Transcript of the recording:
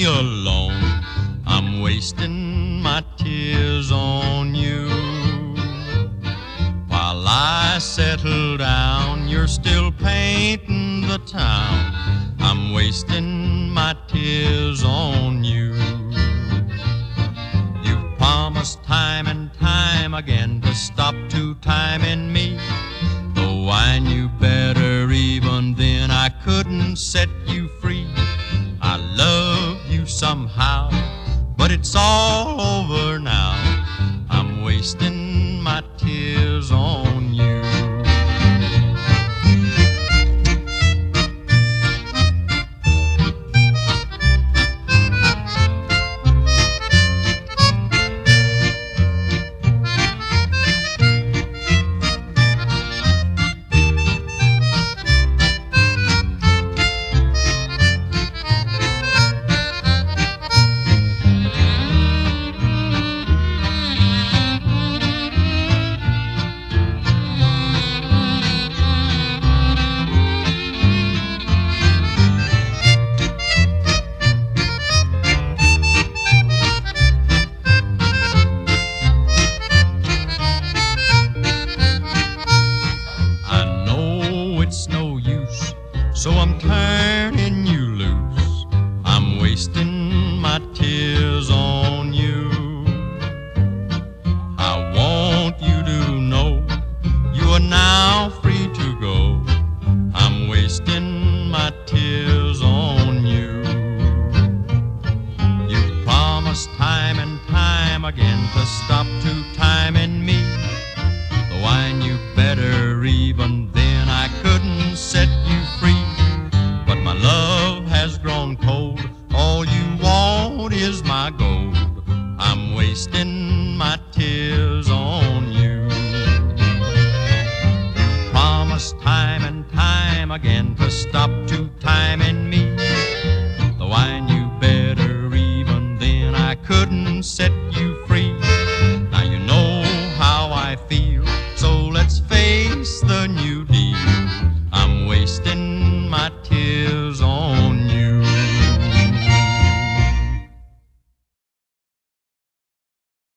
alone. I'm wasting my tears on you. While I settle down, you're still painting the town. I'm wasting my tears on you. You've promised time and time again to stop two-timing me. Though I knew better even then, I couldn't set you free. I love you somehow, but it's all over now. I'm wasting my tears on you. It's no use, so I'm turning you loose. I'm wasting my tears on you. I want you to know you are now free to go. I'm wasting my tears on you. You promised time and time again to stop two-timing me. Though I knew better even then, I couldn't set you free. But my love has grown cold. All you want is my gold. I'm wasting my tears on you. You promised time and time again to stop two-timing